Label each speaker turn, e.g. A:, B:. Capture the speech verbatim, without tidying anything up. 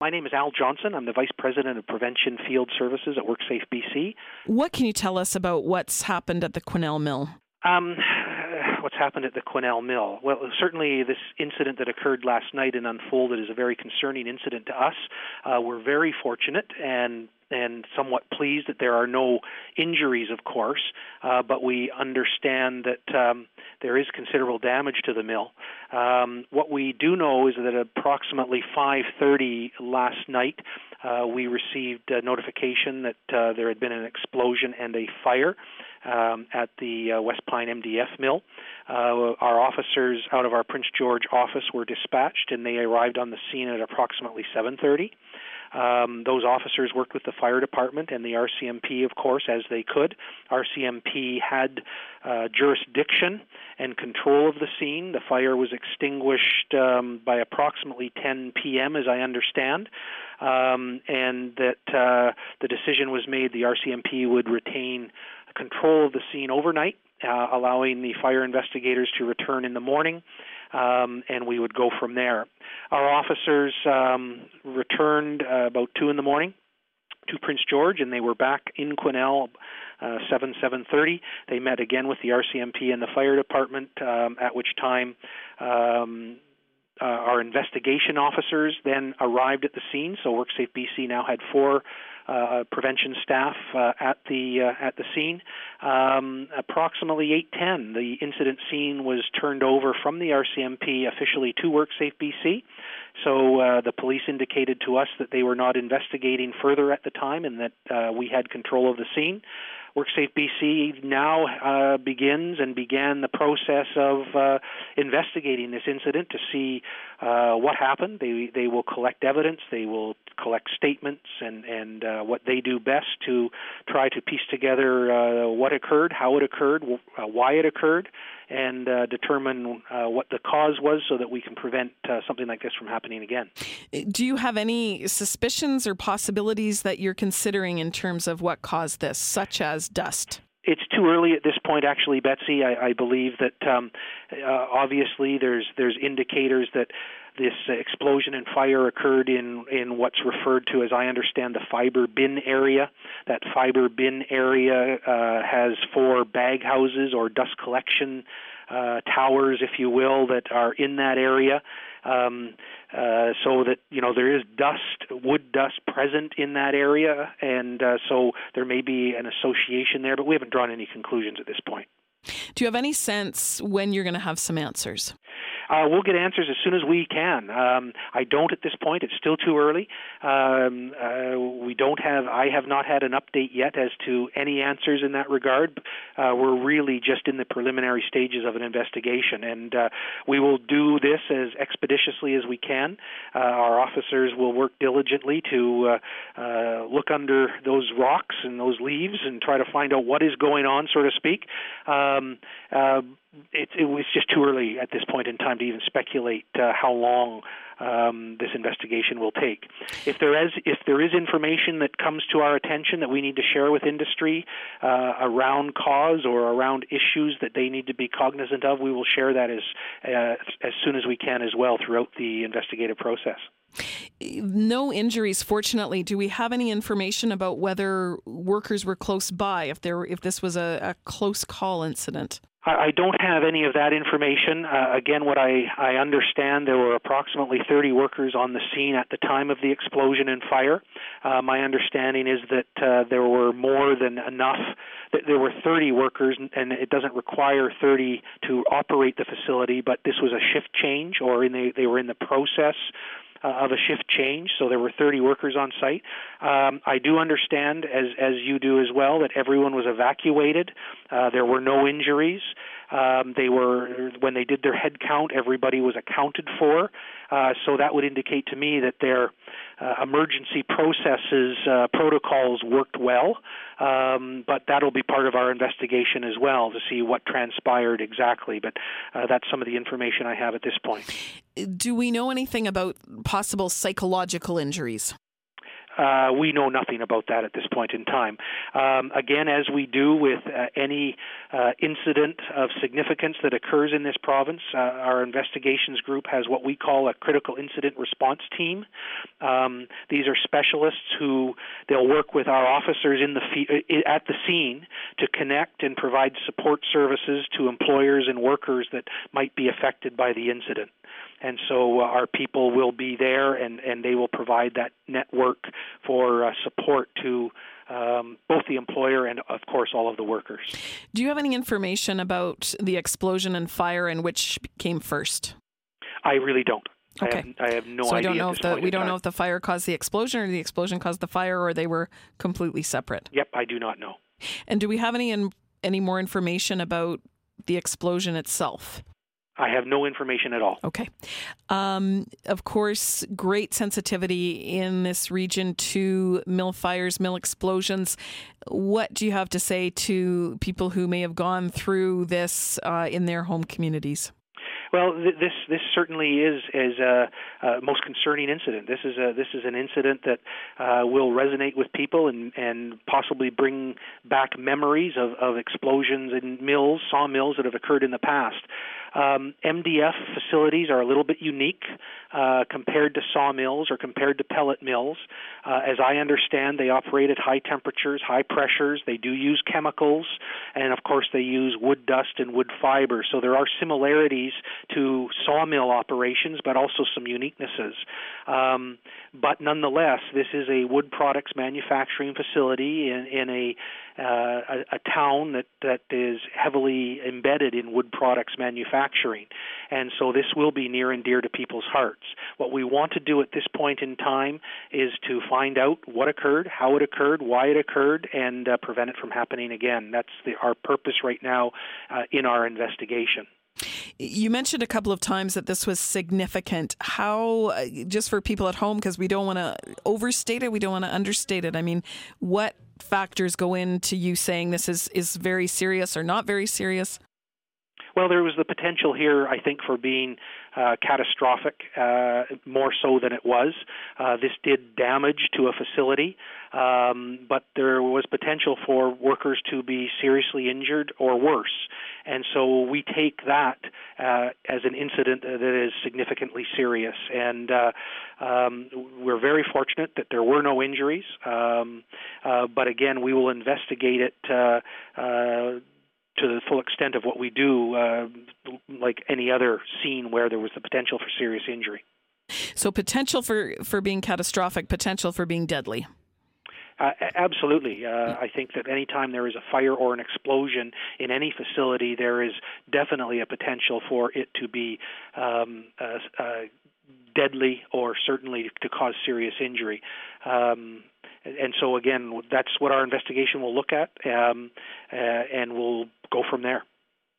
A: My name is Al Johnson. I'm the Vice President of Prevention Field Services at WorkSafe B C.
B: What can you tell us about what's happened at the Quesnel Mill?
A: Um, what's happened at the Quesnel Mill? Well, certainly this incident that occurred last night and unfolded is a very concerning incident to us. Uh, we're very fortunate and and somewhat pleased that there are no injuries, of course, uh, but we understand that um, there is considerable damage to the mill. Um, what we do know is that at approximately five thirty last night, uh, we received a notification that uh, there had been an explosion and a fire um, at the uh, West Pine M D F mill. Uh, our officers out of our Prince George office were dispatched, and they arrived on the scene at approximately seven thirty. Um, those officers worked with the fire department and the R C M P, of course, as they could. R C M P had uh, jurisdiction and control of the scene. The fire was extinguished um, by approximately ten p.m., as I understand, um, and that uh, the decision was made the R C M P would retain control of the scene overnight, uh, allowing the fire investigators to return in the morning. Um, and we would go from there. Our officers um, returned uh, about two in the morning to Prince George, and they were back in Quesnel uh, seven, seven thirty. They met again with the R C M P and the fire department, um, at which time um, uh, our investigation officers then arrived at the scene. So WorkSafe B C now had four Uh, prevention staff uh, at the uh, at the scene. Um, approximately eight ten, the incident scene was turned over from the R C M P officially to WorkSafe B C. So uh, the police indicated to us that they were not investigating further at the time and that uh, we had control of the scene. WorkSafe B C now uh, begins and began the process of uh, investigating this incident to see uh, what happened. They they will collect evidence. They will collect statements and and uh, what they do best to try to piece together uh, what occurred, how it occurred, uh, why it occurred, and uh, determine uh, what the cause was so that we can prevent uh, something like this from happening again.
B: Do you have any suspicions or possibilities that you're considering in terms of what caused this, such as dust?
A: It's too early at this point, actually, Betsy. I, I believe that um, uh, obviously there's there's indicators that this uh, explosion and fire occurred in, in what's referred to as, I understand, the fiber bin area. That fiber bin area uh, has four bag houses or dust collection uh, towers, if you will, that are in that area. Um, uh, so that, you know, there is dust, wood dust present in that area, and uh, so there may be an association there, but we haven't drawn any conclusions at this point.
B: Do you have any sense when you're going to have some answers?
A: Uh, we'll get answers as soon as we can. Um, I don't at this point. It's still too early. Um, uh, we don't have, I have not had an update yet as to any answers in that regard. Uh, we're really just in the preliminary stages of an investigation, and uh, we will do this as expeditiously as we can. Uh, our officers will work diligently to uh, uh, look under those rocks and those leaves and try to find out what is going on, so to speak. Um, uh, It, it was just too early at this point in time to even speculate uh, how long um, this investigation will take. If there is if there is information that comes to our attention that we need to share with industry uh, around cause or around issues that they need to be cognizant of, we will share that as uh, as soon as we can as well throughout the investigative process.
B: No injuries, fortunately. Do we have any information about whether workers were close by, if there if this was a, a close call incident?
A: I don't have any of that information. Uh, again, what I, I understand, there were approximately thirty workers on the scene at the time of the explosion and fire. Uh, my understanding is that uh, there were more than enough. There were thirty workers, and it doesn't require thirty to operate the facility, but this was a shift change, or in the, they were in the process Uh, of a shift change, so there were thirty workers on site. Um, I do understand, as as you do as well, that everyone was evacuated. Uh, there were no injuries. Um, they were, when they did their head count, everybody was accounted for. Uh, so that would indicate to me that their uh, emergency processes, uh, protocols worked well. Um, but that'll be part of our investigation as well to see what transpired exactly. But uh, that's some of the information I have at this point.
B: Do we know anything about possible psychological injuries?
A: Uh, we know nothing about that at this point in time. Um, again, as we do with uh, any uh, incident of significance that occurs in this province, uh, our investigations group has what we call a critical incident response team. Um, these are specialists who they'll work with our officers in the fe- at the scene to connect and provide support services to employers and workers that might be affected by the incident. And so uh, our people will be there, and, and they will provide that network for uh, support to um, both the employer and, of course, all of the workers.
B: Do you have any information about the explosion and fire and which came first?
A: I really don't.
B: Okay.
A: I have, I have no
B: so
A: idea.
B: I don't know
A: at
B: if
A: this
B: the
A: point
B: we
A: in
B: don't
A: time.
B: know if the fire caused the explosion or the explosion caused the fire, or they were completely separate.
A: Yep, I do not know.
B: And do we have any in, any more information about the explosion itself?
A: I have no information at all.
B: Okay. Um, of course, great sensitivity in this region to mill fires, mill explosions. What do you have to say to people who may have gone through this uh, in their home communities?
A: Well, th- this this certainly is is a, a most concerning incident. This is a this is an incident that uh, will resonate with people and, and possibly bring back memories of, of explosions in mills, sawmills that have occurred in the past. Um, M D F facilities are a little bit unique uh, compared to sawmills or compared to pellet mills. Uh, as I understand, they operate at high temperatures, high pressures. They do use chemicals, and of course, they use wood dust and wood fiber. So there are similarities to sawmill operations, but also some uniquenesses. Um, but nonetheless, this is a wood products manufacturing facility in, in a, uh, a a town that, that is heavily embedded in wood products manufacturing. And so this will be near and dear to people's hearts. What we want to do at this point in time is to find out what occurred, how it occurred, why it occurred, and uh, prevent it from happening again. That's the, our purpose right now uh, in our investigation.
B: You mentioned a couple of times that this was significant. How, just for people at home, because we don't want to overstate it, we don't want to understate it. I mean, what factors go into you saying this is, is very serious or not very serious?
A: Well, there was the potential here, I think, for being uh, catastrophic, uh, more so than it was. Uh, this did damage to a facility, um, but there was potential for workers to be seriously injured or worse. And so we take that uh, as an incident that is significantly serious. And uh, um, we're very fortunate that there were no injuries. Um, uh, but again, we will investigate it uh, uh, to the full extent of what we do, uh, like any other scene where there was the potential for serious injury.
B: So potential for, for being catastrophic, potential for being deadly.
A: Uh, absolutely. Uh, I think that any time there is a fire or an explosion in any facility, there is definitely a potential for it to be um, uh, uh, deadly or certainly to cause serious injury. Um, and so, again, that's what our investigation will look at, um, uh, and we'll go from there.